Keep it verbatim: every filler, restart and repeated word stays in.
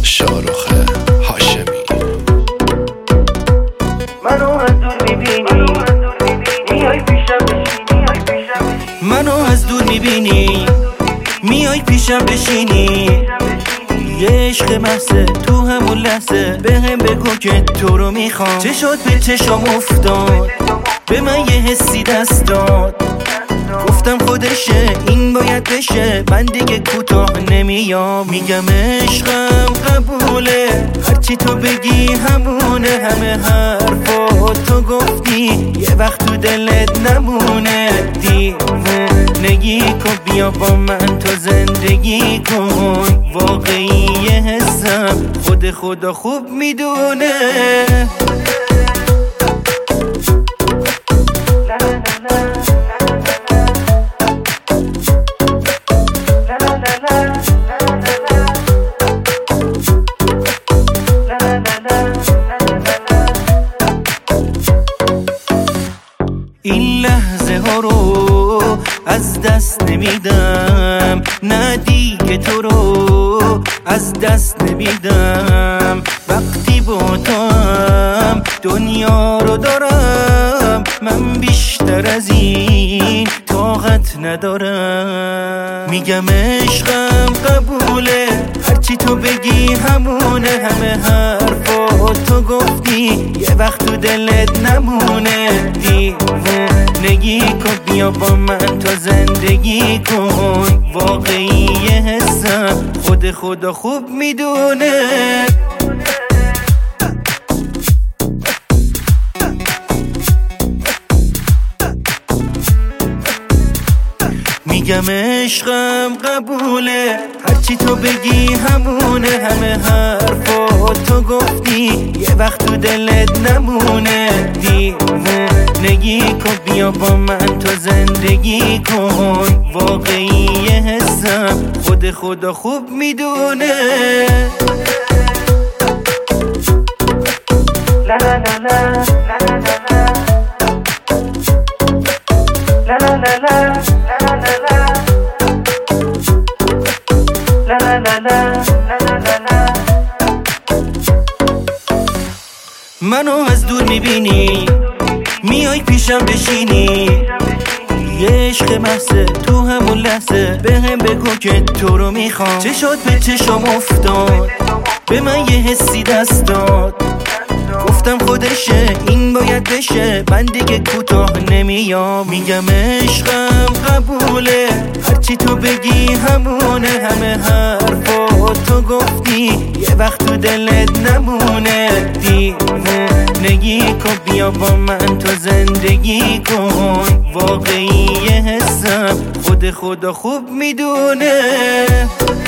شاروخ هاشمی. منو از دور میبینی میای پیشم بشینی، منو از دور میبینی میای پیشم بشینی. یه عشق محضه تو همون لحظه به هم بگو که تو رو میخوام. چه شد به چشام افتاد، به من یه حسی دست داد، گفتم خودشه این باید بشه، من دیگه کوتاه نمیام. میگم عشقم قبوله، هرچی تو بگی همونه، همه حرفا تو گفتی یه وقت تو دلت نمونه. دیوونگی کن بیا با من تو زندگی کن، واقعی حسم خود خدا خوب میدونه. این لحظه ها رو از دست نمیدم، نه دیگه تو رو از دست نمیدم. وقتی با تو هم دنیا رو دارم، من بیشتر از این طاقت ندارم. میگم عشقم قبوله، هرچی تو بگی همونه، همه حرفا تو گفتی یه وقت تو دلت نمونه. دیوونگی کن بیا با من تو زندگی کن، واقعی حسم خود خدا خوب میدونه. میگم عشقم قبوله، هرچی تو بگی همونه، همه حرفا تو گفتی یه وقت تو دلت نمونه. دیوونگی کن بیا با من تو زندگی کن، واقعی حسم خود خدا خوب میدونه. لا لا لا لا لا لا لا لا منو از دور میبینی میای پیشم بشینی. یه عشق محضه تو همون لحظه به هم بگو که تو رو میخوام. چه شد به چشام افتاد، به من یه حسی دست داد، گفتم خودشه این باید بشه، من دیگه کوتاه نمیام. میگم عشقم قبوله، هرچی تو بگی همونه، همه حرفا تو گفتی یه وقت تو دلت نمونه. دیوونگی کن بیا با من تو زندگی کن، واقعی حسم خود خدا خوب میدونه.